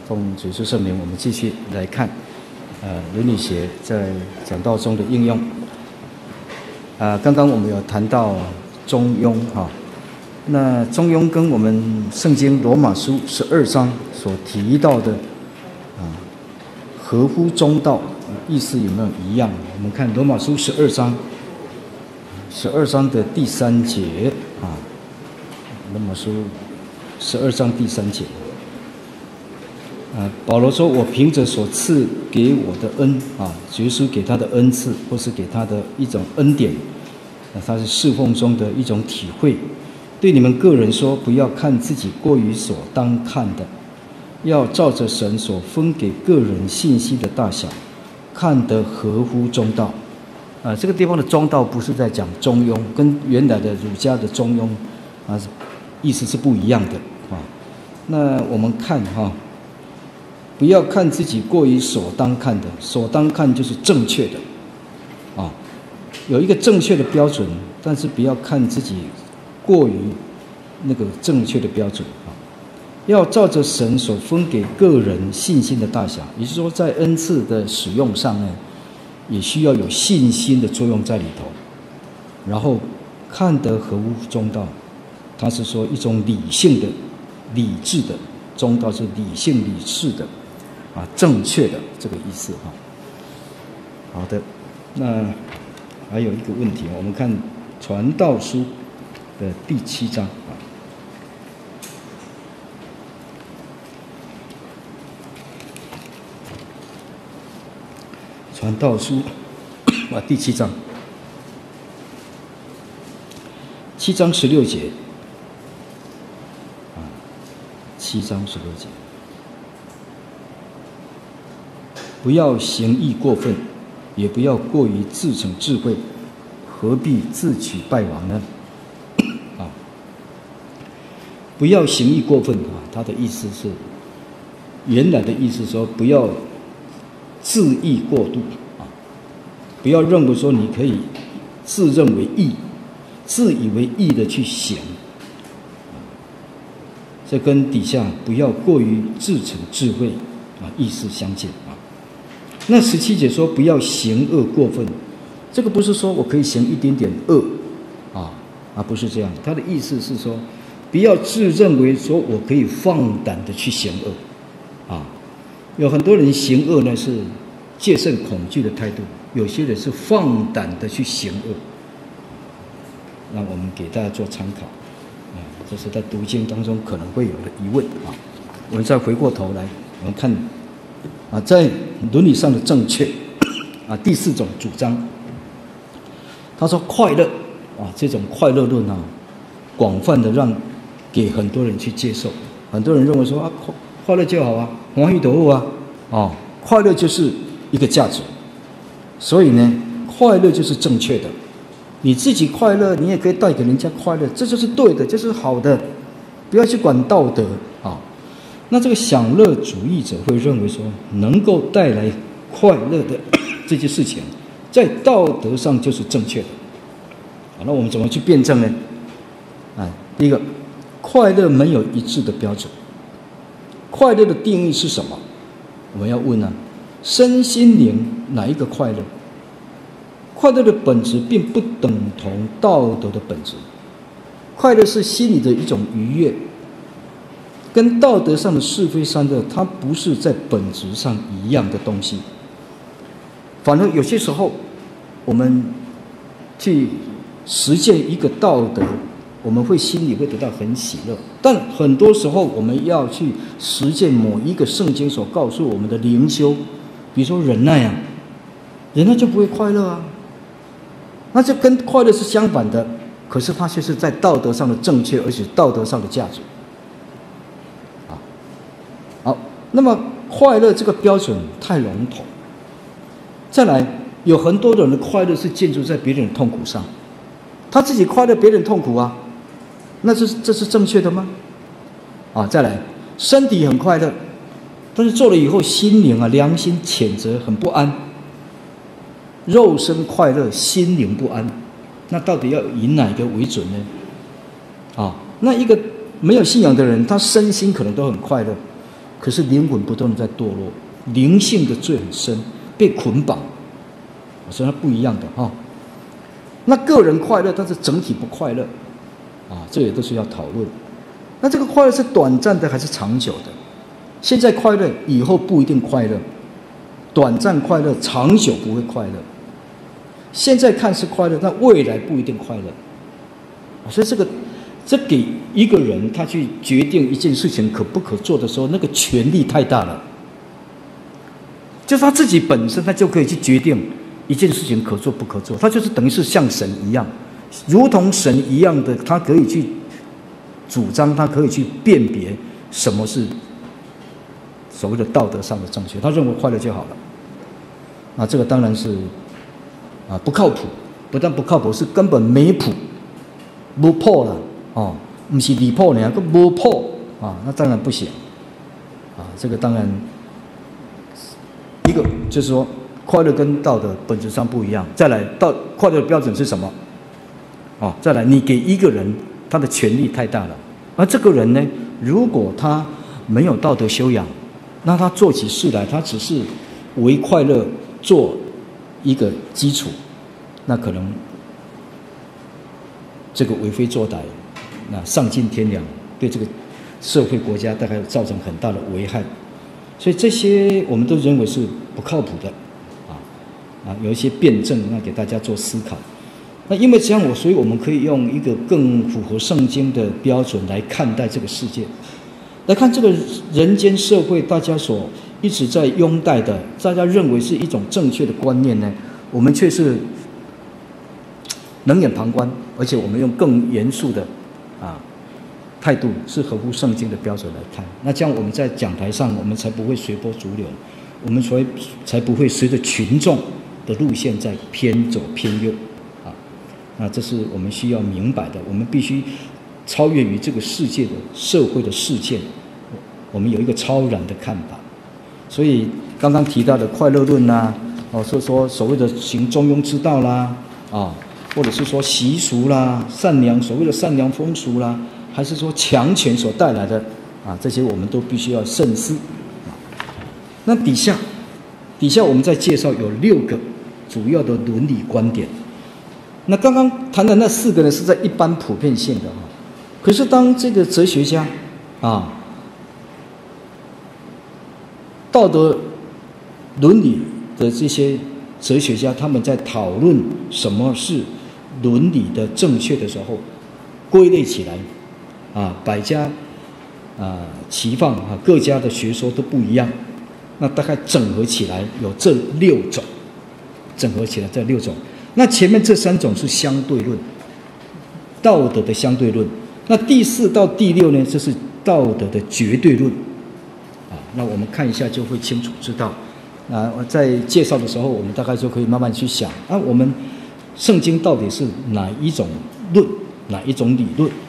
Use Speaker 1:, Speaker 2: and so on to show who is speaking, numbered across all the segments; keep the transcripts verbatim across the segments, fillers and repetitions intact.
Speaker 1: 奉主耶稣圣名，我们继续来看，呃，伦理学在讲道中的应用。啊、呃，刚刚我们有谈到中庸哈、哦，那中庸跟我们圣经罗马书十二章所提到的啊，合乎中道，意思有没有一样？我们看罗马书十二章，十二章的第三节啊，罗马书十二章第三节。啊，保罗说：“我凭着所赐给我的恩啊，耶稣给他的恩赐，或是给他的一种恩典，啊，他是侍奉中的一种体会。对你们个人说，不要看自己过于所当看的，要照着神所分给个人信息的大小，看得合乎中道。”啊，这个地方的中道不是在讲中庸，跟原来的儒家的中庸啊，意思是不一样的啊。那我们看哈。啊不要看自己过于所当看的，所当看就是正确的，啊，有一个正确的标准，但是不要看自己过于那个正确的标准啊。要照着神所分给个人信心的大小，也就是说，在恩赐的使用上呢，也需要有信心的作用在里头，然后看得合乎中道。他是说一种理性的、理智的，中道是理性理智的。啊，正确的这个意思哈。好的，那还有一个问题，我们看《传道书》的第七章啊，《传道书》啊第七章，七章十六节啊，七章十六节。不要行义过分，也不要过于自逞智慧，何必自取败亡呢？啊，不要行义过分啊！他的意思是，原来的意思说，不要自义过度啊，不要认为说你可以自认为义、自以为义的去行，这跟底下不要过于自逞智慧啊意思相近啊。那十七节说不要行恶过分，这个不是说我可以行一点点恶啊啊，不是这样。他的意思是说，不要自认为说我可以放胆的去行恶啊。有很多人行恶呢是戒慎恐惧的态度，有些人是放胆的去行恶。那我们给大家做参考啊，这是在读经当中可能会有的疑问啊。我们再回过头来，我们看。啊，在伦理上的正确啊，第四种主张，他说快乐啊，这种快乐论啊，广泛的让给很多人去接受。很多人认为说啊，快快乐就好啊，欢喜就好啊，哦，快乐就是一个价值，所以呢，快乐就是正确的。你自己快乐，你也可以带给人家快乐，这就是对的，这是好的，不要去管道德啊。那这个享乐主义者会认为说，能够带来快乐的这些事情，在道德上就是正确的。好，那我们怎么去辩证呢？啊，第一个，快乐没有一致的标准。快乐的定义是什么？我们要问啊，身心灵哪一个快乐？快乐的本质并不等同道德的本质。快乐是心理的一种愉悦。跟道德上的是非善恶，它不是在本质上一样的东西。反而有些时候，我们去实践一个道德，我们会心里会得到很喜乐。但很多时候，我们要去实践某一个圣经所告诉我们的灵修，比如说忍耐啊，忍耐就不会快乐啊。那就跟快乐是相反的，可是它却是在道德上的正确，而且道德上的价值。好，那么快乐这个标准太笼统。再来，有很多人的快乐是建筑在别人的痛苦上，他自己快乐，别人痛苦啊，那这这是正确的吗？啊，再来，身体很快乐，但是做了以后心灵啊、良心谴责，很不安。肉身快乐，心灵不安，那到底要以哪个为准呢？啊，那一个没有信仰的人，他身心可能都很快乐。 可是灵魂不断的在堕落，灵性的罪很深，被捆绑，所以它不一样的哈、哦。那个人快乐，但是整体不快乐啊，这也都是要讨论。那这个快乐是短暂的还是长久的？现在快乐，以后不一定快乐，短暂快乐，长久不会快乐。现在看似快乐，但未来不一定快乐。所以这个，这给一个人他去决定一件事情可不可做的时候，那个权力太大了。就是他自己本身，他就可以去决定一件事情可做不可做，他就是等于是像神一样，如同神一样的，他可以去主张，他可以去辨别什么是所谓的道德上的正确，他认为快乐就好了。那这个当然是啊不靠谱，不但不靠谱，是根本没谱，没谱了哦，不是离谱呢，个没谱啊，那当然不行啊，这个当然一个就是说。快乐跟道德本质上不一样。再来，道快乐的标准是什么？哦，再来，你给一个人他的权力太大了，而这个人呢，如果他没有道德修养，那他做起事来，他只是为快乐做一个基础，那可能这个为非作歹，那丧尽天良，对这个社会国家大概造成很大的危害。所以这些我们都认为是不靠谱的。啊，有一些辩证，那给大家做思考。那因为这样，我所以我们可以用一个更符合圣经的标准来看待这个世界，来看这个人间社会，大家所一直在拥戴的，大家认为是一种正确的观念呢，我们却是冷眼旁观，而且我们用更严肃的啊态度，是合乎圣经的标准来看。那这样我们在讲台上，我们才不会随波逐流，我们才才不会随着群众的路线在偏左偏右，啊，那这是我们需要明白的。我们必须超越于这个世界的社会的事件，我们有一个超然的看法。所以刚刚提到的快乐论啦，哦，说说所谓的行中庸之道啦，啊，或者是说习俗啦、善良所谓的善良风俗啦，还是说强权所带来的啊，这些我们都必须要慎思。啊，那底下底下我们再介绍有六个主要的伦理观点。那刚刚谈的那四个呢，是在一般普遍性的哈。可是当这个哲学家啊，道德伦理的这些哲学家，他们在讨论什么是伦理的正确的时候，归类起来啊，百家啊齐放啊，各家的学说都不一样。那大概整合起来有这六种，整合起来这六种。那前面这三种是相对论，道德的相对论。那第四到第六呢，这是道德的绝对论。啊，那我们看一下就会清楚知道。啊，在介绍的时候，我们大概就可以慢慢去想啊，我们圣经到底是哪一种论，哪一种理论？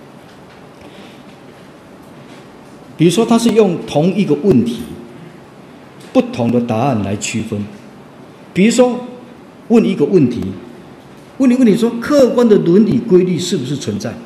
Speaker 1: 比如说，它是用同一个问题，不同的答案来区分。比如说，问一个问题，问你问你说，客观的伦理规律是不是存在？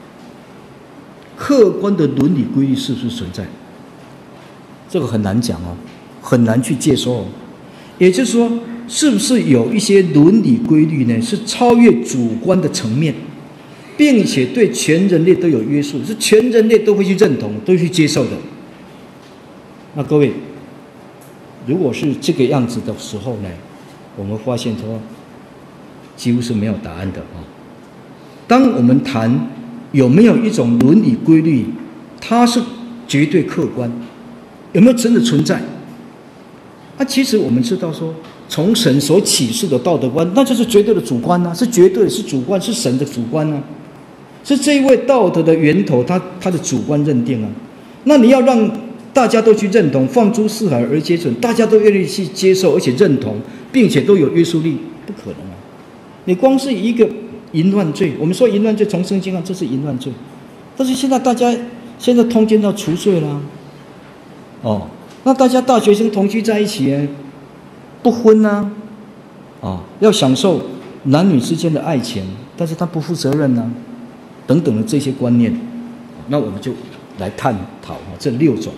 Speaker 1: 客观的伦理规律是不是存在？这个很难讲哦，很难去接受哦。也就是说，是不是有一些伦理规律呢，是超越主观的层面，并且对全人类都有约束，是全人类都会去认同、都会去接受的？那各位，如果是这个样子的时候呢，我们发现说，几乎是没有答案的啊。当我们谈有没有一种伦理规律，它是绝对客观，有没有真的存在？啊，其实我们知道说，从神所启示的道德观，那就是绝对的主观啊，是绝对是主观，是神的主观啊，是这一位道德的源头，他他的主观认定啊。那你要让大家都去认同，放诸四海而皆准，大家都愿意去接受，而且认同，并且都有约束力，不可能啊！你光是一个淫乱罪，我们说淫乱罪从圣经上这是淫乱罪，但是现在大家现在通奸到除罪了，哦，那大家大学生同居在一起，不婚啊，哦，要享受男女之间的爱情，但是他不负责任啊，等等的这些观念，那我们就来探讨这六种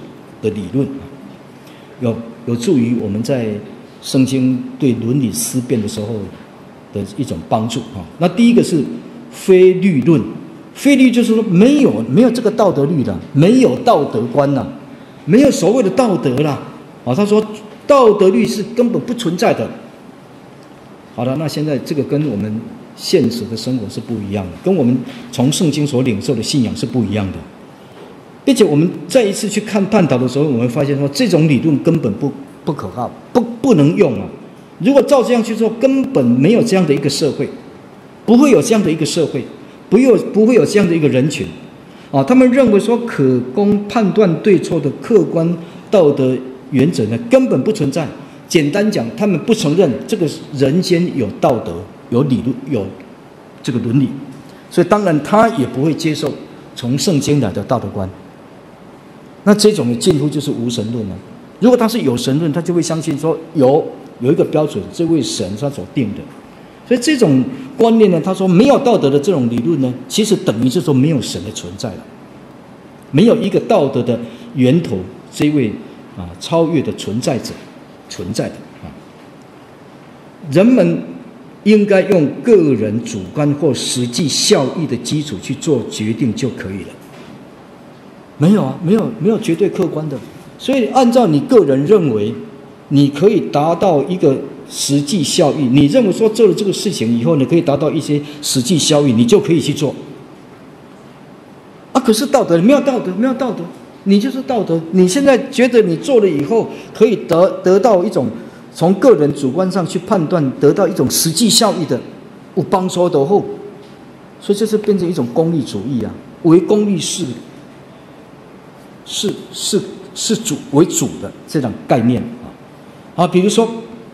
Speaker 1: 的理论，有有助于我们在圣经对伦理思辨的时候的一种帮助啊。那第一个是非律论，非律就是说没有没有这个道德律的，没有道德观呐、啊，没有所谓的道德啦。啊，他说道德律是根本不存在的。好了，那现在这个跟我们现实的生活是不一样的，跟我们从圣经所领受的信仰是不一样的。并且我们再一次去看探讨的时候，我们会发现说这种理论根本不不可靠，不不能用啊！如果照这样去做，根本没有这样的一个社会，不会有这样的一个社会，不有不会有这样的一个人群啊！他们认为说可供判断对错的客观道德原则呢，根本不存在。简单讲，他们不承认这个人间有道德、有理论、有这个伦理，所以当然他也不会接受从圣经来的道德观。那这种近乎就是无神论了。如果他是有神论，他就会相信说有有一个标准，这位神他所定的。所以这种观念呢，他说没有道德的这种理论呢，其实等于是说没有神的存在了，没有一个道德的源头，这位啊超越的存在者存在的啊。人们应该用个人主观或实际效益的基础去做决定就可以了。没有啊，没有没有绝对客观的，所以按照你个人认为，你可以达到一个实际效益，你认为说做了这个事情以后，你可以达到一些实际效益，你就可以去做。啊，可是道德没有道德，没有道德，你就是道德。你现在觉得你做了以后可以得得到一种从个人主观上去判断，得到一种实际效益的，有帮助的后，所以这是变成一种功利主义啊，唯功利是。是是是主为主的这种概念啊，啊，比如说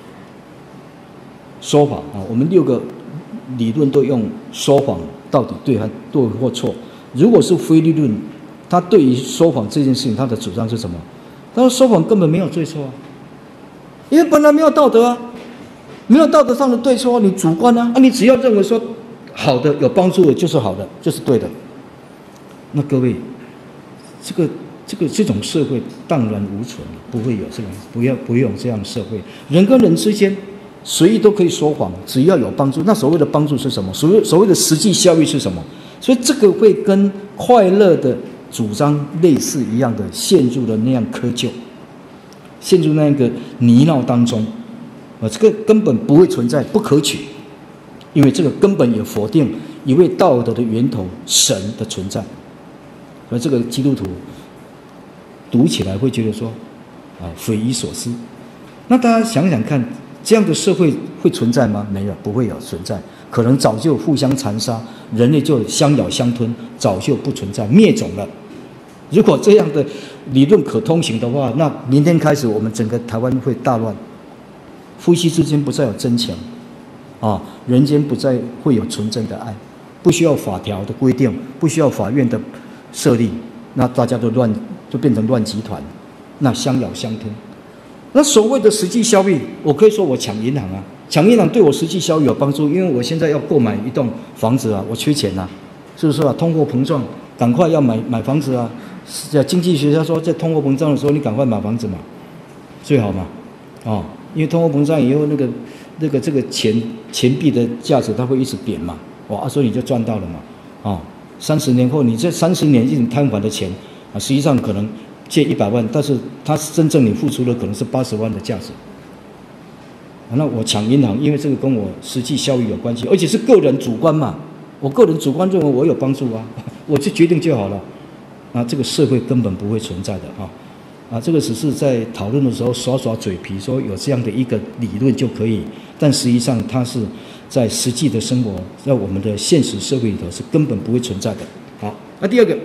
Speaker 1: 说谎啊，我们六个理论都用说谎到底对还对或错。如果是非律论，他对于说谎这件事情，他的主张是什么？他说说谎根本没有对错啊，因为本来没有道德啊，没有道德上的对错，你主观啊，啊，你只要认为说好的有帮助的就是好的，就是对的。那各位，这个。这个这种社会荡然无存，不会有这种，不要不用这样的社会。人跟人之间，随意都可以说谎，只要有帮助。那所谓的帮助是什么？所谓所谓的实际效益是什么？所以这个会跟快乐的主张类似一样的，陷入了那样窠臼，陷入那个泥淖当中。啊，这个根本不会存在，不可取，因为这个根本也否定一位道德的源头神的存在。而这个基督徒。读起来会觉得说，啊，匪夷所思。那大家想想看，这样的社会会存在吗？没有，不会有存在。可能早就互相残杀，人类就相咬相吞，早就不存在，灭种了。如果这样的理论可通行的话，那明天开始我们整个台湾会大乱，夫妻之间不再有真情，啊，人间不再会有纯真的爱，不需要法条的规定，不需要法院的设立，那大家都乱。就变成乱集团，那相咬相吞。那所谓的实际效益，我可以说我抢银行啊，抢银行对我实际效益有帮助，因为我现在要购买一栋房子啊，我缺钱啊，是不是啊？通货膨胀，赶快要买买房子啊！经济学家说，在通货膨胀的时候，你赶快买房子嘛，最好嘛，哦，因为通货膨胀以后，那个那个这个钱钱币的价值它会一直贬嘛，哇，所以你就赚到了嘛，哦，三十年后，你这三十年一直摊还的钱。啊，实际上可能借一百万，但是他真正你付出的可能是八十万的价值。啊，那我抢银行，因为这个跟我实际效益有关系，而且是个人主观嘛。我个人主观认为我有帮助啊，我就决定就好了。啊，这个社会根本不会存在的啊！啊，这个只是在讨论的时候耍耍嘴皮，说有这样的一个理论就可以，但实际上它是在实际的生活，在我们的现实社会里头是根本不会存在的。好，那第二个。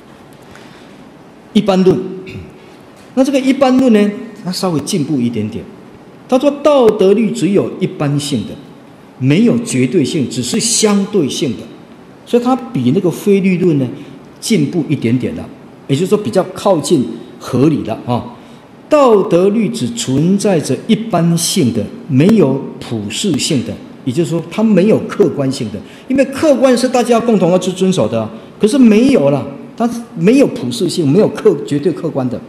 Speaker 1: 一般论，那这个一般论呢，它稍微进步一点点。他说道德律只有一般性的，没有绝对性，只是相对性的，所以它比那个非律论呢进步一点点了，也就是说比较靠近合理了啊。道德律只存在着一般性的，没有普世性的，也就是说它没有客观性的，因为客观是大家共同要去遵守的，可是没有了。它没有普世性，没有客绝对客观的，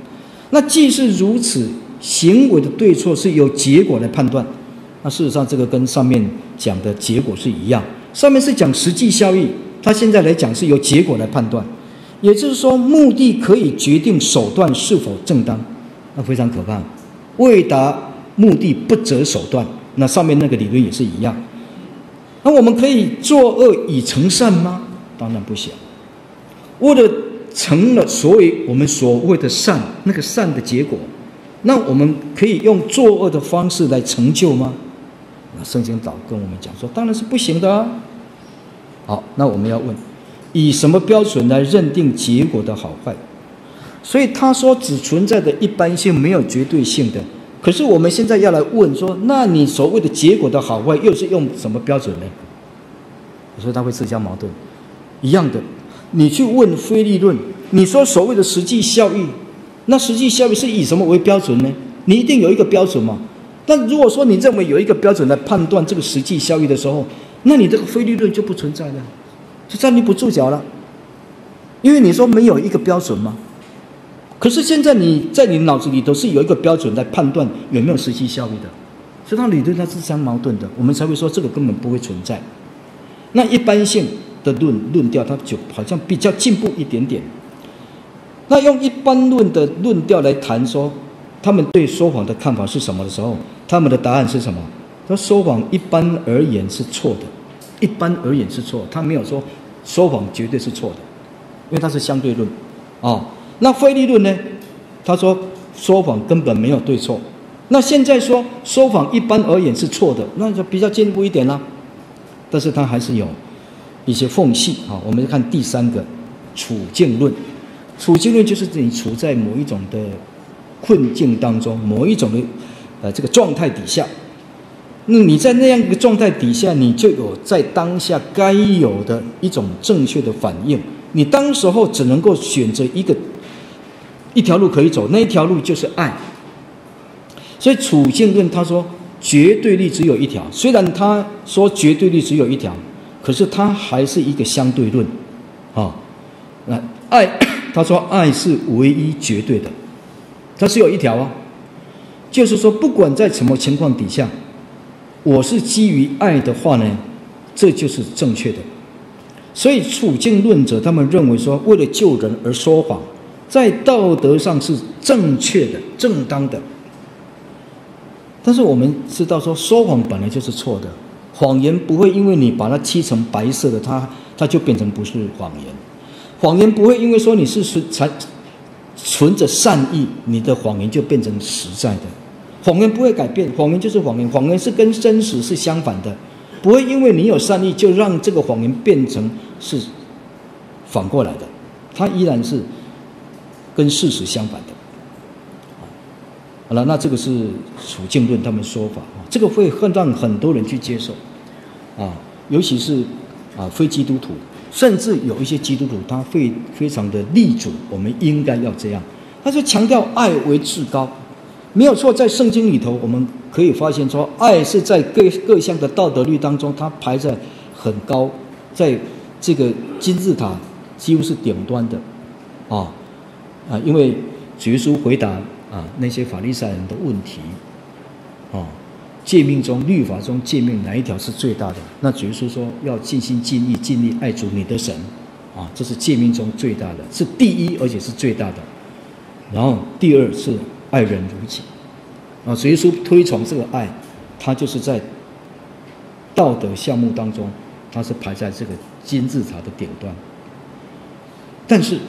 Speaker 1: 那既是如此，行为的对错是由结果来判断。那事实上，这个跟上面讲的结果是一样。上面是讲实际效益，他现在来讲是由结果来判断。也就是说，目的可以决定手段是否正当，那非常可怕。为达目的不择手段，那上面那个理论也是一样。那我们可以作恶以成善吗？当然不行。为了成了所谓我们所谓的善，那个善的结果，那我们可以用作恶的方式来成就吗？那圣经早跟我们讲说，当然是不行的啊。好，那我们要问，以什么标准来认定结果的好坏？所以他说只存在的一般性，没有绝对性的。可是我们现在要来问说，那你所谓的结果的好坏又是用什么标准呢？所以他会自相矛盾。一样的，你去问非利论，你说所谓的实际效益，那实际效益是以什么为标准呢？你一定有一个标准嘛。但如果说你认为有一个标准来判断这个实际效益的时候，那你这个非利论就不存在了，就站立不住脚了。因为你说没有一个标准嘛。可是现在你在你脑子里头是有一个标准来判断有没有实际效益的，所以它理论它是相矛盾的，我们才会说这个根本不会存在。那一般性的论论调，它就好像比较进步一点点。那用一般论的论调来谈说，他们对说谎的看法是什么的时候，他们的答案是什么？他说谎一般而言是错的，一般而言是错，他没有说说谎绝对是错的，因为它是相对论哦。那非利论呢？他说说谎根本没有对错。那现在说说谎一般而言是错的，那就比较进步一点啦。但是它还是有一些缝隙啊。我们看第三个处境论。处境论就是你处在某一种的困境当中，某一种的呃这个状态底下。那你在那样一个状态底下，你就有在当下该有的一种正确的反应。你当时候只能够选择一个。一条路可以走，那一条路就是爱。所以处境论他说绝对力只有一条，虽然他说绝对力只有一条，可是他还是一个相对论啊。那爱他说爱是唯一绝对的，它只有一条啊，就是说不管在什么情况底下，我是基于爱的话呢，这就是正确的。所以处境论者他们认为说，为了救人而说谎，在道德上是正确的、正当的。但是我们知道说，说谎本来就是错的，谎言不会因为你把它漆成白色的，它它就变成不是谎言。谎言不会因为说你是存存着善意，你的谎言就变成实在的。谎言不会改变，谎言就是谎言，谎言是跟真实是相反的，不会因为你有善意就让这个谎言变成是反过来的，它依然是跟事实相反的。好了，那这个是处境论他们说法，这个会让很多人去接受啊，尤其是啊非基督徒，甚至有一些基督徒他会非常的力主我们应该要这样，他就强调爱为至高，没有错。在圣经里头我们可以发现说，爱是在各各项的道德律当中它排在很高，在这个金字塔几乎是顶端的啊。啊，因为主耶稣回答啊那些法利赛人的问题，啊，诫命中、律法中诫命哪一条是最大的？那主耶稣说要尽心尽意尽力爱主你的神，啊，这是诫命中最大的，是第一而且是最大的。然后第二是爱人如己，啊，主耶稣推崇这个爱，他就是在道德项目当中，他是排在这个金字塔的顶端。但是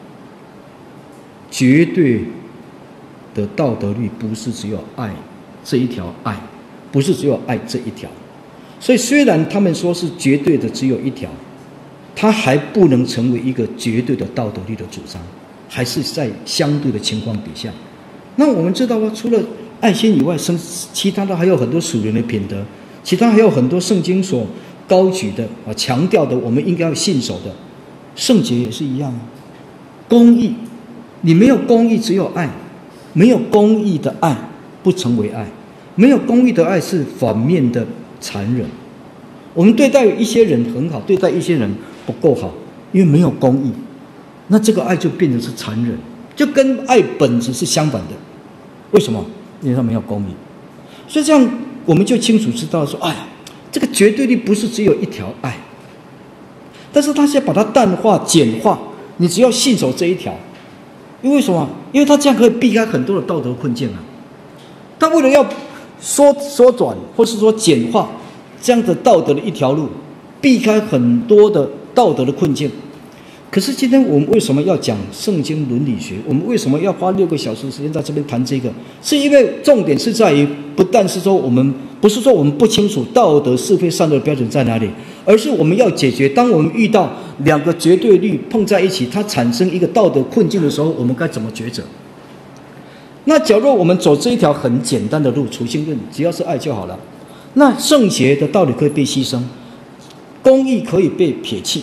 Speaker 1: 绝对的道德律不是只有爱这一条爱，不是只有爱这一条。所以虽然他们说是绝对的只有一条，它还不能成为一个绝对的道德律的主张，还是在相对的情况底下。那我们知道啊，除了爱心以外，其他的还有很多属灵的品德，其他还有很多圣经所高举的啊强调的我们应该要信守的。圣洁也是一样啊，公义，你没有公义只有爱，没有公义的爱不成为爱，没有公义的爱是反面的残忍。我们对待一些人很好，对待一些人不够好，因为没有公义，那这个爱就变成是残忍， 就跟爱本质是相反的。为什么？因为他们要公义。所以这样我们就清楚知道说，哎呀，这个绝对力不是只有一条爱，但是他现在把它淡化、简化，你只要信守这一条。因为什么？因为他这样可以避开很多的道德困境啊。他为了要缩缩短或是说简化这样的道德的一条路，避开很多的道德的困境。可是今天我们为什么要讲圣经伦理学？我们为什么要花六个小时的时间在这边谈这个？是因为重点是在于，不但是说我们不是说我们不清楚道德是非善恶的标准在哪里，而是我们要解决，当我们遇到两个绝对律碰在一起，它产生一个道德困境的时候，我们该怎么抉择？那假如我们走这一条很简单的路，属性论，只要是爱就好了，那圣洁的道理可以被牺牲，公义可以被撇弃，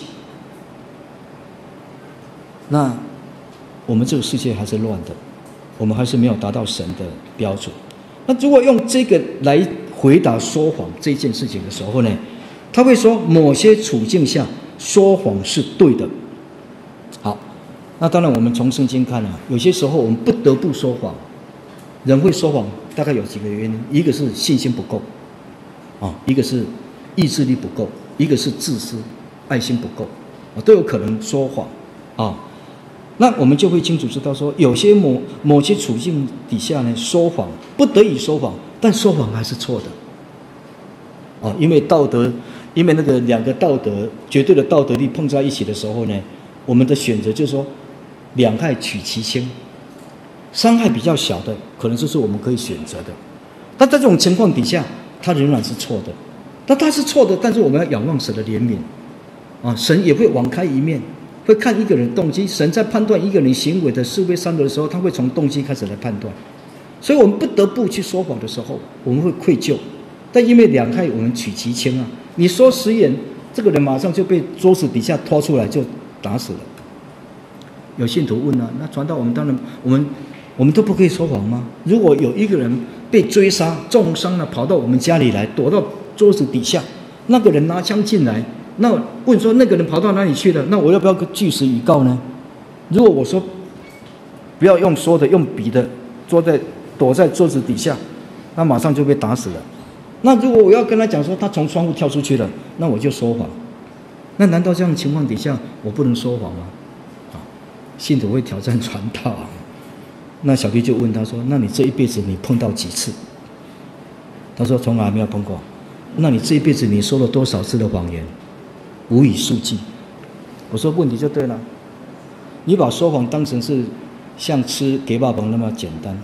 Speaker 1: 那我们这个世界还是乱的，我们还是没有达到神的标准。那如果用这个来回答说谎这件事情的时候呢，他会说某些处境下说谎是对的。好，那当然我们从圣经看啊，有些时候我们不得不说谎。人会说谎大概有几个原因，一个是信心不够啊，一个是意志力不够，一个是自私爱心不够啊，都有可能说谎啊。那我们就会清楚知道说，有些某某些处境底下呢，说谎不得已说谎，但说谎还是错的啊，因为道德，因为那个两个道德绝对的道德力碰在一起的时候呢，我们的选择就是说两害取其轻。伤害比较小的，可能就是我们可以选择的。但在这种情况底下，它仍然是错的。但它是错的，但是我们要仰望神的怜悯啊，神也会网开一面，会看一个人动机。神在判断一个人行为的是非善恶的时候，他会从动机开始来判断。所以我们不得不去说谎的时候，我们会愧疚。但因为两害，我们取其轻啊。你说实言，这个人马上就被桌子底下拖出来，就打死了。有信徒问啊，那传道我们当然我们。我们都不可以说谎吗？如果有一个人被追杀重伤了，跑到我们家里来，躲到桌子底下，那个人拿枪进来，那问说那个人跑到哪里去了？那我要不要据实以告呢？如果我说不要用说的，用笔的，坐在躲在桌子底下，那马上就被打死了。那如果我要跟他讲说他从窗户跳出去了，那我就说谎。那难道这样的情况底下我不能说谎吗？啊，信徒会挑战传道啊。那小弟就问他说：“那你这一辈子你碰到几次？”他说：“从来没有碰过。”那你这一辈子你说了多少次的谎言？无以数计。我说问题就对了，你把说谎当成是像吃给爸爸那么简单，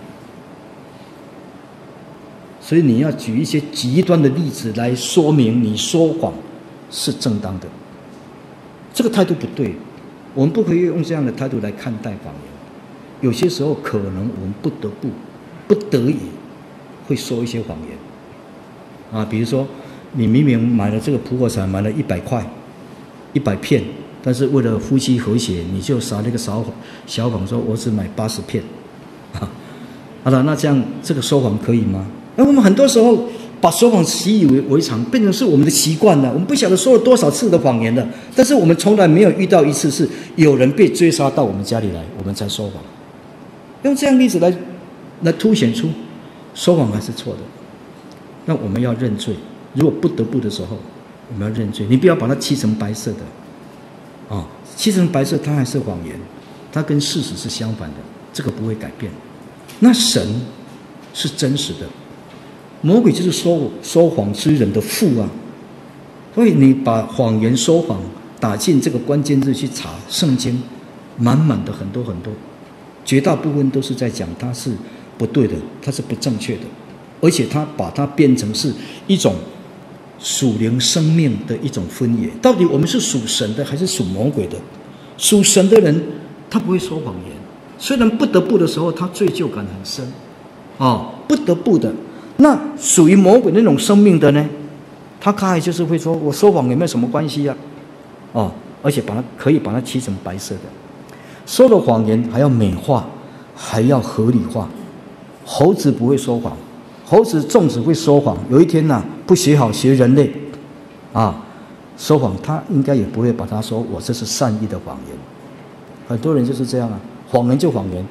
Speaker 1: 所以你要举一些极端的例子来说明你说谎是正当的。这个态度不对，我们不可以用这样的态度来看待谎言。有些时候可能我们不得不、不得已会说一些谎言啊，比如说你明明买了这个普洱茶，买了一百块、一百片，但是为了夫妻和谐，你就撒那个小小谎说我只买八十片啊。好了，那这样这个说谎可以吗？那我们很多时候把说谎习以为为常，变成是我们的习惯了。我们不晓得说了多少次的谎言了，但是我们从来没有遇到一次是有人被追杀到我们家里来，我们才说谎。用这样例子来来凸显出说谎还是错的，那我们要认罪。如果不得不的时候，我们要认罪。你不要把它漆成白色的啊、哦，漆成白色，它还是谎言，它跟事实是相反的，这个不会改变。那神是真实的，魔鬼就是说说谎之人的父啊。所以你把谎言、说谎打进这个关键字去查圣经，满满的很多很多。绝大部分都是在讲它是不对的，它是不正确的，而且他把它变成是一种属灵生命的一种分野。到底我们是属神的还是属魔鬼的？属神的人他不会说谎言，虽然不得不的时候他罪疚感很深啊、哦，不得不的。那属于魔鬼那种生命的呢，他大概就是会说我说谎有没有什么关系啊？哦，而且把它可以把它漆成白色的。说了谎言还要美化，还要合理化。猴子不会说谎，猴子纵使会说谎，有一天呢、啊、不学好学人类啊，说谎他应该也不会把它说我这是善意的谎言。很多人就是这样啊，谎言就谎言，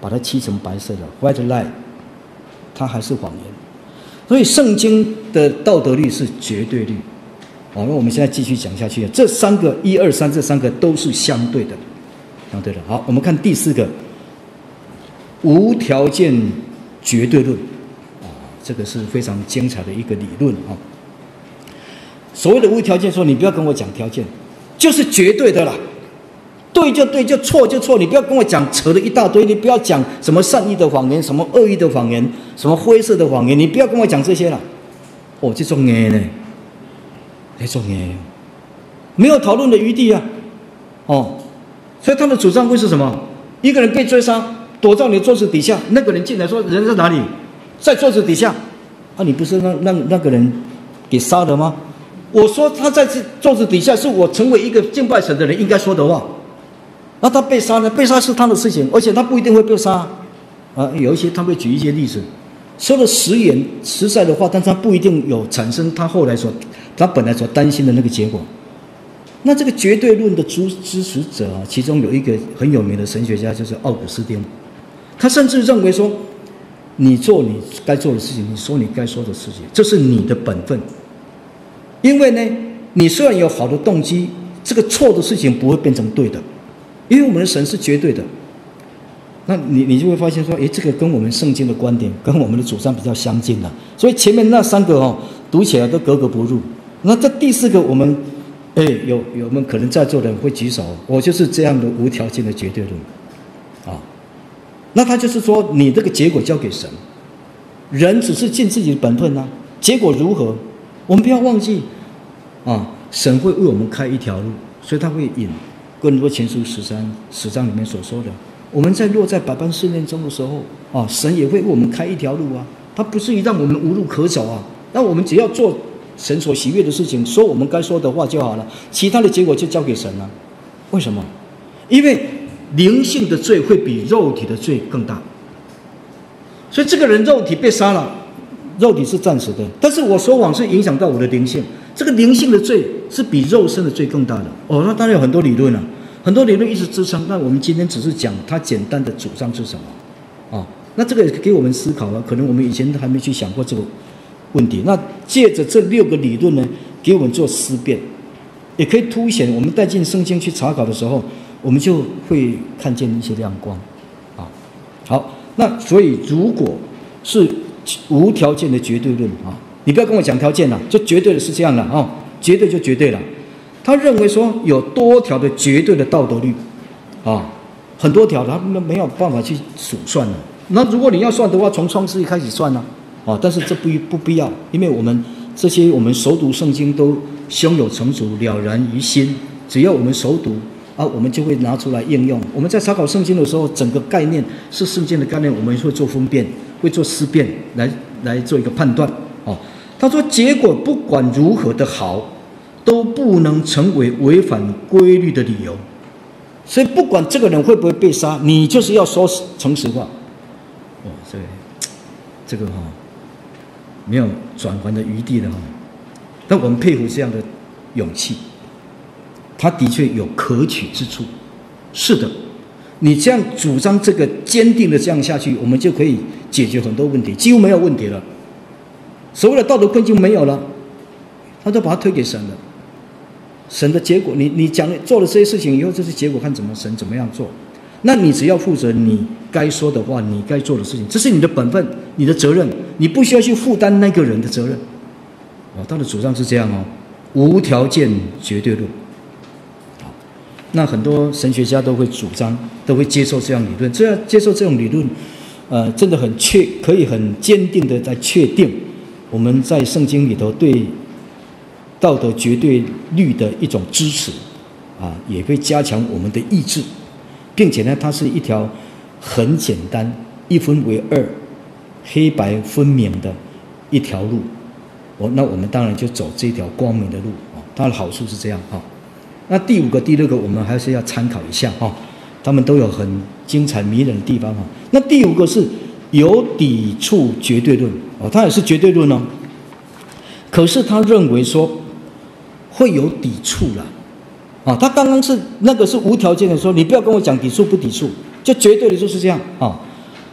Speaker 1: 把它漆成白色的 white lie， 它还是谎言。所以圣经的道德律是绝对律。好，那我们现在继续讲下去。这三个一二三这三个都是相对的，相对的。好，我们看第四个，无条件绝对论。啊，这个是非常精彩的一个理论啊。所谓的无条件，说你不要跟我讲条件，就是绝对的啦。对就对，就错就错，你不要跟我讲扯了一大堆，你不要讲什么善意的谎言，什么恶意的谎言，什么灰色的谎言，你不要跟我讲这些了。哦，这种嘢呢，这种嘢没有讨论的余地啊。哦，所以他的主张会是什么？一个人被追杀，躲到你桌子底下，那个人进来说人在哪里？在桌子底下。啊，你不是让让那个人给杀了吗？我说他在这桌子底下，是我成为一个敬拜神的人应该说的话。那他被杀呢？被杀是他的事情，而且他不一定会被杀。啊，有一些他会举一些例子，说了实言实在的话，但他不一定有产生他后来所他本来所担心的那个结果。那这个绝对论的支支持者啊，其中有一个很有名的神学家，就是奥古斯丁。他甚至认为说，你做你该做的事情，你说你该说的事情，这是你的本分。因为呢，你虽然有好的动机，这个错的事情不会变成对的。因为我们的神是绝对的，那你你就会发现说，诶，这个跟我们圣经的观点，跟我们的主张比较相近了。所以前面那三个哦，读起来都格格不入。那这第四个，我们，诶，有有我们可能在座的人会举手，我就是这样的无条件的绝对论，啊，那他就是说，你这个结果交给神，人只是尽自己的本分啊，结果如何，我们不要忘记，啊，神会为我们开一条路，所以他会引。哥林多前书十三十章里面所说的，我们在落在百般试炼中的时候啊，神也会为我们开一条路啊，他不至于让我们无路可走啊。那我们只要做神所喜悦的事情，说我们该说的话就好了，其他的结果就交给神了。为什么？因为灵性的罪会比肉体的罪更大。所以这个人肉体被杀了，肉体是暂时的，但是我说谎是影响到我的灵性。这个灵性的罪是比肉身的罪更大的哦，那当然有很多理论了、啊，很多理论一直支撑。那我们今天只是讲它简单的主张是什么，哦，那这个也给我们思考了。可能我们以前还没去想过这个问题。那借着这六个理论呢，给我们做思辨，也可以凸显我们带进圣经去查考的时候，我们就会看见一些亮光，啊，好，那所以如果是无条件的绝对论啊。你不要跟我讲条件了，就绝对的是这样了哦，绝对就绝对了。他认为说有多条的绝对的道德律，啊，很多条，他没有办法去数算了。那如果你要算的话，从创世纪开始算了，啊，但是这不不必要，因为我们这些我们熟读圣经都胸有成竹，了然于心。只要我们熟读啊，我们就会拿出来应用。我们在查考圣经的时候，整个概念是圣经的概念，我们会做分辨，会做思辨，来来做一个判断。哦，他说结果不管如何的好，都不能成为违反规律的理由。所以不管这个人会不会被杀，你就是要说诚实话。哦，这个这个哈、哦、没有转圜的余地的哈、哦。但我们佩服这样的勇气，他的确有可取之处。是的，你这样主张这个坚定的这样下去，我们就可以解决很多问题，几乎没有问题了。所谓的道德困境没有了，他就把它推给神了。神的结果，你你讲做了这些事情以后，这些结果看怎么神怎么样做。那你只要负责你该说的话，你该做的事情，这是你的本分，你的责任，你不需要去负担那个人的责任。哦，他的主张是这样哦，无条件绝对论。好，那很多神学家都会主张，都会接受这样理论。这样接受这种理论，呃，真的很确，可以很坚定的在确定。我们在圣经里头对道德绝对律的一种支持，啊，也会加强我们的意志，并且呢，它是一条很简单、一分为二、黑白分明的一条路。哦，那我们当然就走这条光明的路啊。它的好处是这样啊。那第五个、第六个，我们还是要参考一下啊，他们都有很精彩迷人的地方啊。那第五个是有抵触绝对论。哦，他也是绝对论哦，可是他认为说会有抵触啦，啊，他刚刚是那个是无条件的说，你不要跟我讲抵触不抵触，就绝对的就是这样啊。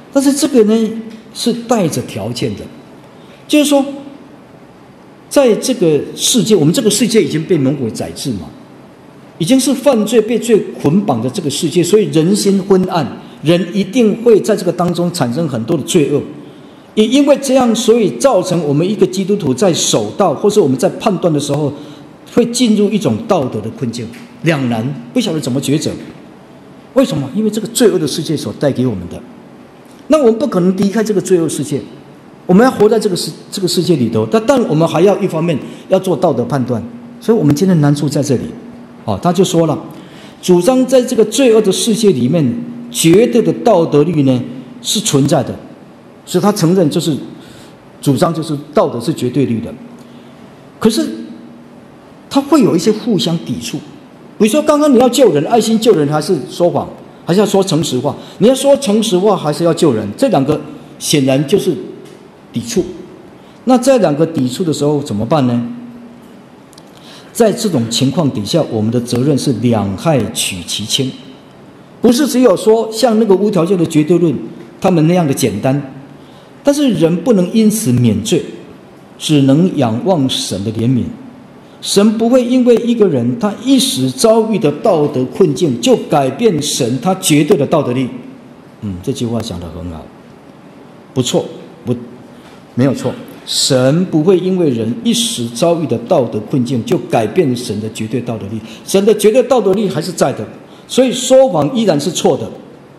Speaker 1: 但是这个呢是带着条件的，就是说，在这个世界，我们这个世界已经被魔鬼宰制嘛，已经是犯罪被罪捆绑的这个世界，所以人心昏暗，人一定会在这个当中产生很多的罪恶。也因为这样，所以造成我们一个基督徒在守道，或是我们在判断的时候，会进入一种道德的困境，两难，不晓得怎么抉择。为什么？因为这个罪恶的世界所带给我们的。那我们不可能离开这个罪恶世界，我们要活在这个世这个世界里头。但但我们还要一方面要做道德判断，所以我们今天难处在这里。哦，他就说了，主张在这个罪恶的世界里面，绝对的道德律呢是存在的。所以他承认，就是主张就是道德是绝对律的，可是他会有一些互相抵触。比如说，刚刚你要救人，爱心救人还是说谎，还是要说诚实话？你要说诚实话，还是要救人？这两个显然就是抵触。那这两个抵触的时候怎么办呢？在这种情况底下，我们的责任是两害取其轻，不是只有说像那个无条件的绝对论他们那样的简单。但是人不能因此免罪，只能仰望神的怜悯。神不会因为一个人他一时遭遇的道德困境，就改变神他绝对的道德力。嗯，这句话讲得很好，不错，不，没有错。神不会因为人一时遭遇的道德困境，就改变神的绝对道德力。神的绝对道德力还是在的，所以说谎依然是错的。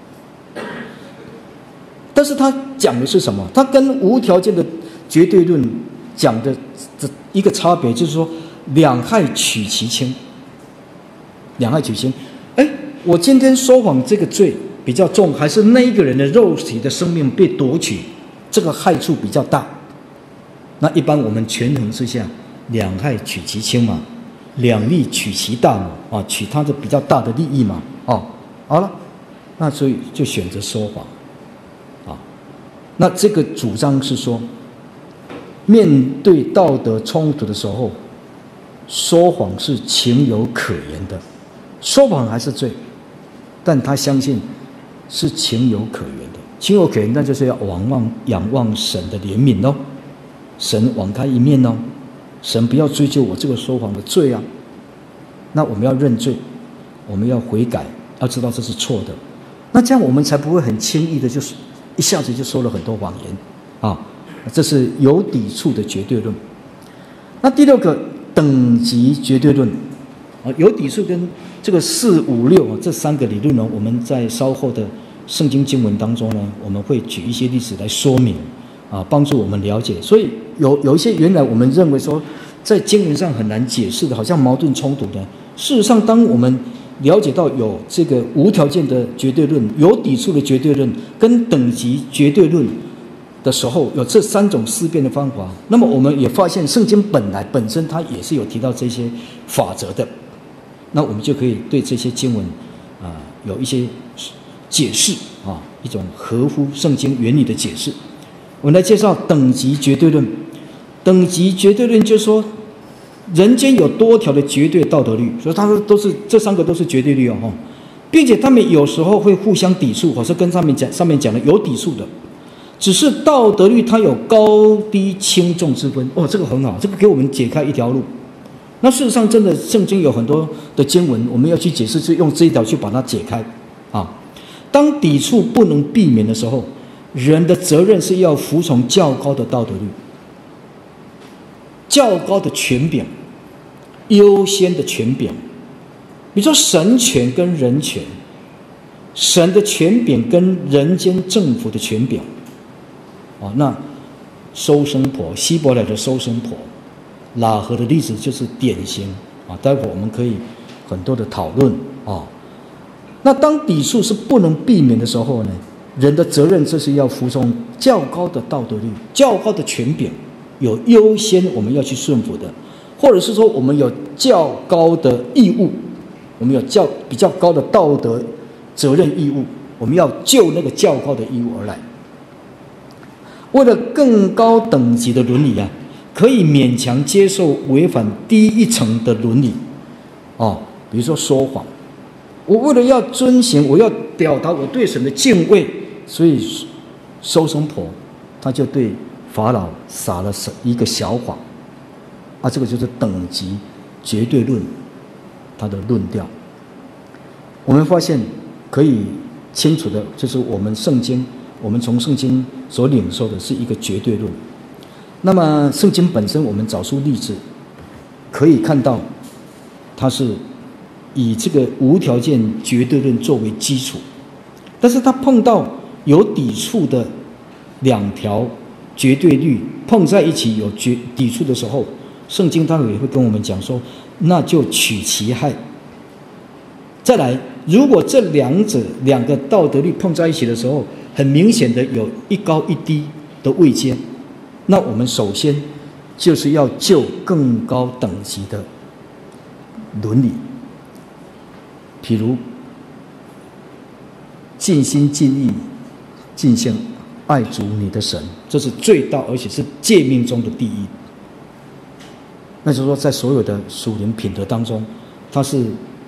Speaker 1: 但是他讲的是什么？他跟无条件的绝对论讲的一个差别，就是说两害取其轻。两害取轻，哎，我今天说谎这个罪比较重，还是那一个人的肉体的生命被夺取，这个害处比较大？那一般我们权衡之下，两害取其轻嘛，两利取其大嘛，啊，取他的比较大的利益嘛，哦，好了，那所以就选择说谎。那这个主张是说，面对道德冲突的时候，说谎是情有可原的，说谎还是罪，但他相信是情有可原的，情有可原，那就是要仰望仰望神的怜悯哦，神网开一面哦，神不要追究我这个说谎的罪啊，那我们要认罪，我们要悔改，要知道这是错的，那这样我们才不会很轻易的就是一下子就说了很多谎言啊，这是有抵触的绝对论。那第六个等级绝对论啊，有抵触跟这个四五六这三个理论呢，我们在稍后的圣经经文当中呢，我们会举一些例子来说明啊，帮助我们了解。所以有有一些原来我们认为说在经文上很难解释的，好像矛盾冲突的，事实上当我们了解到有这个无条件的绝对论、有抵触的绝对论跟等级绝对论的时候，有这三种思辨的方法，那么我们也发现圣经本来本身它也是有提到这些法则的，那我们就可以对这些经文啊、呃、有一些解释啊，一种合乎圣经原理的解释。我们来介绍等级绝对论。等级绝对论就是说，人间有多条的绝对道德律，所以它都是这三个都是绝对律哦，并且他们有时候会互相抵触，或是跟上面讲上面讲的有抵触的，只是道德律它有高低轻重之分哦，这个很好，这个给我们解开一条路。那事实上，真的圣经有很多的经文，我们要去解释，就用这一条去把它解开啊。当抵触不能避免的时候，人的责任是要服从较高的道德律，较高的权柄，优先的权柄。比如说神权跟人权，神的权柄跟人间政府的权柄。哦，那收生婆，希伯来的收生婆，喇合的例子就是典型啊。待会我们可以很多的讨论啊。那当抵触是不能避免的时候呢，人的责任就是要服从较高的道德律、较高的权柄，有优先我们要去顺服的，或者是说我们有较高的义务，我们有较比较高的道德责任义务，我们要就那个较高的义务而来。为了更高等级的伦理啊，可以勉强接受违反低一层的伦理哦，比如说说谎。我为了要遵行，我要表达我对神的敬畏，所以收生婆，他就对法老撒了一个小谎，啊，这个就是等级绝对论他的论调。我们发现可以清楚的，就是我们圣经，我们从圣经所领受的是一个绝对论。那么圣经本身，我们找出例子，可以看到，它是以这个无条件绝对论作为基础，但是它碰到有抵触的两条绝对律碰在一起有绝抵触的时候，圣经当然也会跟我们讲说，那就取其害。再来，如果这两者两个道德律碰在一起的时候，很明显的有一高一低的位阶，那我们首先就是要就更高等级的伦理，譬如尽心尽意尽性爱主你的神，这是最大而且是诫命中的第一。那就是说，在所有的属灵品德当中，它是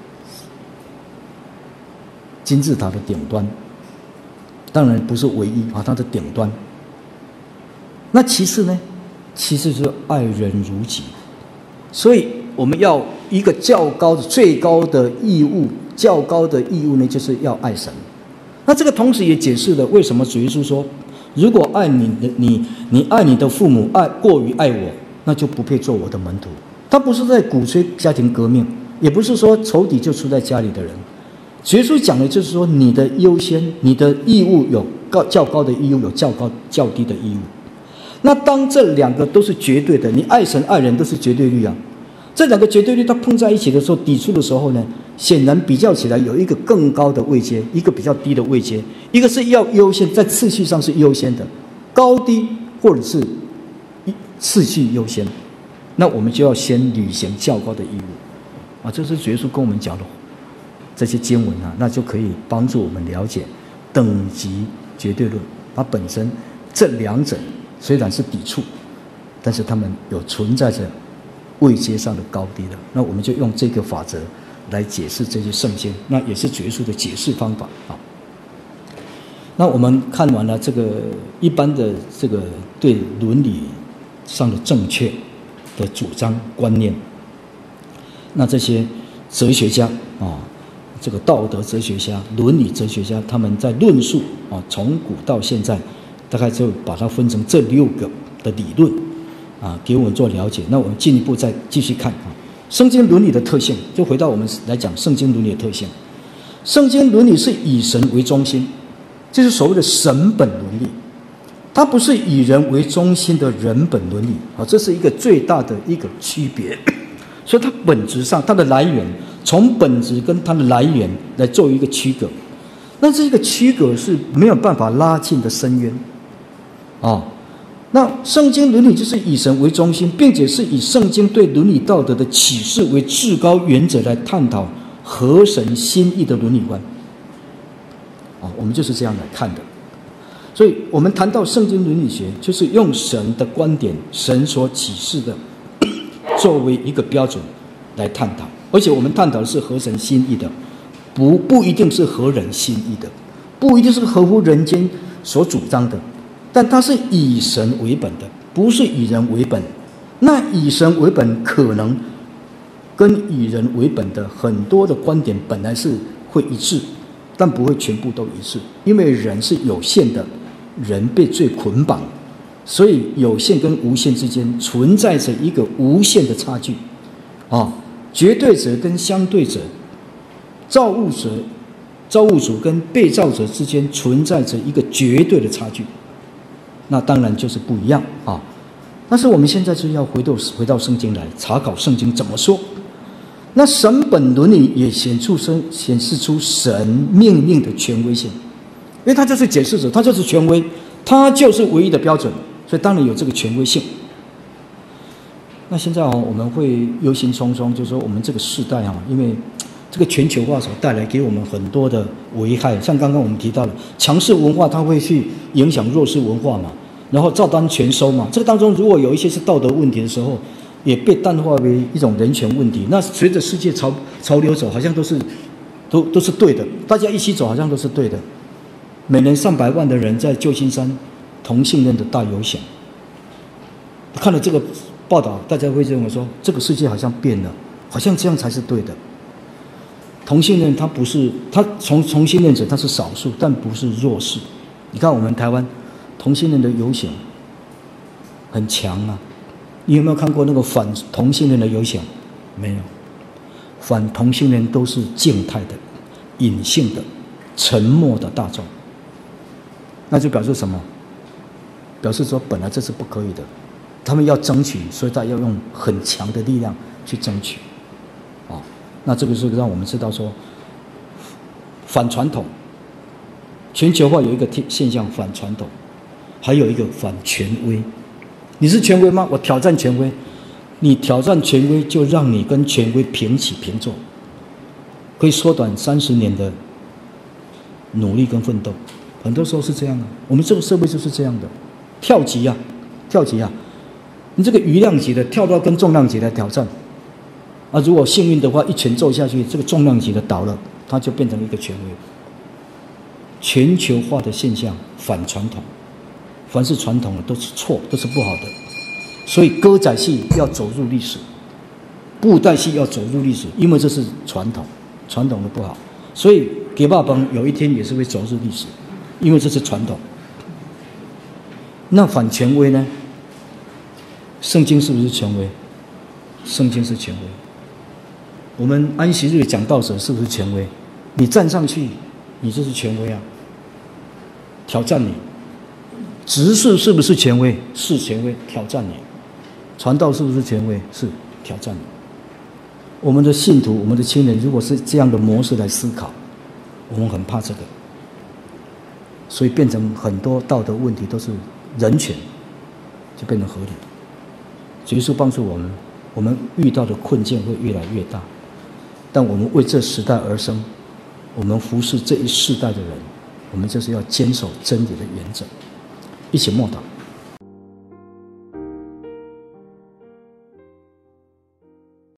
Speaker 1: 金字塔的顶端，当然不是唯一啊，它的顶端。那其次呢？其次就是爱人如己。所以我们要一个较高的、最高的义务，较高的义务呢，就是要爱神。那这个同时也解释了为什么主耶稣说，如果爱你的你，你爱你的父母，爱过于爱我，那就不配做我的门徒。他不是在鼓吹家庭革命，也不是说仇敌就出在家里的人。主耶稣讲的就是说，你的优先，你的义务有高较高的义务，有较高较低的义务。那当这两个都是绝对的，你爱神爱人都是绝对律啊。这两个绝对律它碰在一起的时候，抵触的时候呢，显然比较起来有一个更高的位阶，一个比较低的位阶，一个是要优先，在次序上是优先的，高低或者是次序优先，那我们就要先履行较高的义务啊。这是主耶稣跟我们讲的这些经文啊，那就可以帮助我们了解等级绝对论。它本身这两者虽然是抵触，但是它们有存在着位阶上的高低的。那我们就用这个法则来解释这些圣经，那也是主耶稣的解释方法啊。那我们看完了这个一般的这个对伦理上的正确的主张观念，那这些哲学家啊，这个道德哲学家、伦理哲学家，他们在论述啊，从古到现在，大概就把它分成这六个的理论啊，给我们做了解。那我们进一步再继续看啊，圣经伦理的特性，就回到我们来讲圣经伦理的特性。圣经伦理是以神为中心，这是所谓的神本伦理，它不是以人为中心的人本伦理啊，这是一个最大的一个区别。所以它本质上，它的来源，从本质跟它的来源来做一个区隔。那这个区隔是没有办法拉近的深渊啊。那圣经伦理就是以神为中心，并且是以圣经对伦理道德的启示为至高原则来探讨合神心意的伦理观啊，我们就是这样来看的。所以我们谈到圣经伦理学，就是用神的观点，神所启示的作为一个标准来探讨，而且我们探讨的是合神心意的，不不一定是合人心意的，不一定是合乎人间所主张的，但它是以神为本的，不是以人为本。那以神为本可能跟以人为本的很多的观点本来是会一致，但不会全部都一致，因为人是有限的，人被罪捆绑，所以有限跟无限之间存在着一个无限的差距啊，绝对者跟相对者，造物者、造物主跟被造者之间存在着一个绝对的差距，那当然就是不一样啊。但是我们现在就要回到回到圣经来查考圣经怎么说。那神本伦理也显出生显示出神命令的权威性，因为他就是解释者，他就是权威，他就是唯一的标准，所以当然有这个权威性。那现在哦，我们会忧心忡忡，就是说我们这个世代啊，因为这个全球化所带来给我们很多的危害，像刚刚我们提到的强势文化，它会去影响弱势文化嘛，然后照单全收嘛。这个当中如果有一些是道德问题的时候，也被淡化为一种人权问题。那随着世界潮潮流走，好像都是都都是对的，大家一起走好像都是对的。 每年上百万的人在旧金山同性恋的大游行。看了这个报道，大家会认为说，这个世界好像变了，好像这样才是对的。同性恋他不是他从同性恋者他是少数，但不是弱势。你看我们台湾同性恋的游行很强啊，你有没有看过那个反同性恋的游行？没有。反同性恋都是静态的、隐性的、沉默的大众。那就表示什么？表示说本来这是不可以的，他们要争取，所以他要用很强的力量去争取。啊，那这个是让我们知道说，反传统。全球化有一个现象，反传统，还有一个反权威。你是权威吗？我挑战权威。你挑战权威，就让你跟权威平起平坐，可以缩短三十年的努力跟奋斗。很多时候是这样的，我们这个社会就是这样的，跳级啊，跳级啊！你这个余量级的跳到跟重量级来挑战，啊，如果幸运的话，一拳揍下去，这个重量级的倒了，他就变成一个权威。全球化的现象反传统，凡是传统的都是错，都是不好的。所以歌仔戏要走入历史，布袋戏要走入历史，因为这是传统，传统的不好。所以给爸爸有一天也是会走入历史，因为这是传统。那反权威呢？圣经是不是权威？圣经是权威。我们安息日讲道者是不是权威？你站上去，你就是权威啊！挑战你。执事是不是权威？是权威，挑战你。传道是不是权威？是挑战你。我们的信徒，我们的亲人，如果是这样的模式来思考，我们很怕这个，所以变成很多道德问题都是人权，就变成合理。耶稣帮助我们，我们遇到的困境会越来越大，但我们为这时代而生，我们服侍这一世代的人，我们就是要坚守真理的原则。一起默祷。